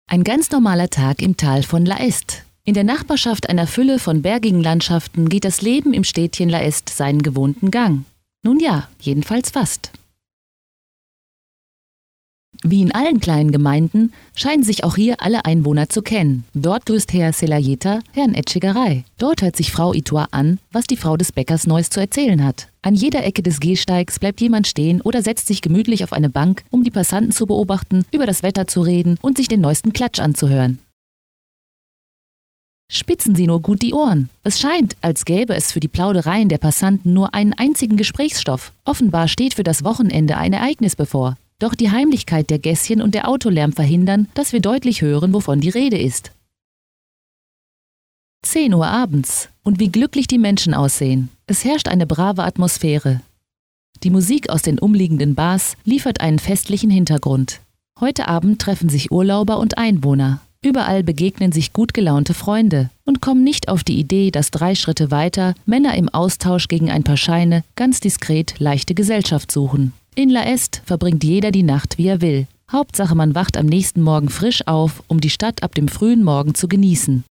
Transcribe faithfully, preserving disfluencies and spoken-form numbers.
Ein ganz normaler Tag im Tal von Laest. In der Nachbarschaft einer Fülle von bergigen Landschaften geht das Leben im Städtchen Laest seinen gewohnten Gang. Nun ja, jedenfalls fast. Wie in allen kleinen Gemeinden scheinen sich auch hier alle Einwohner zu kennen. Dort grüßt Herr Selayeta Herrn Etchegaray. Dort hört sich Frau Itua an, was die Frau des Bäckers Neues zu erzählen hat. An jeder Ecke des Gehsteigs bleibt jemand stehen oder setzt sich gemütlich auf eine Bank, um die Passanten zu beobachten, über das Wetter zu reden und sich den neuesten Klatsch anzuhören. Spitzen Sie nur gut die Ohren. Es scheint, als gäbe es für die Plaudereien der Passanten nur einen einzigen Gesprächsstoff. Offenbar steht für das Wochenende ein Ereignis bevor. Doch die Heimlichkeit der Gässchen und der Autolärm verhindern, dass wir deutlich hören, wovon die Rede ist. zehn Uhr abends. Und wie glücklich die Menschen aussehen. Es herrscht eine brave Atmosphäre. Die Musik aus den umliegenden Bars liefert einen festlichen Hintergrund. Heute Abend treffen sich Urlauber und Einwohner. Überall begegnen sich gut gelaunte Freunde und kommen nicht auf die Idee, dass drei Schritte weiter Männer im Austausch gegen ein paar Scheine ganz diskret leichte Gesellschaft suchen. In Laest verbringt jeder die Nacht, wie er will. Hauptsache, man wacht am nächsten Morgen frisch auf, um die Stadt ab dem frühen Morgen zu genießen.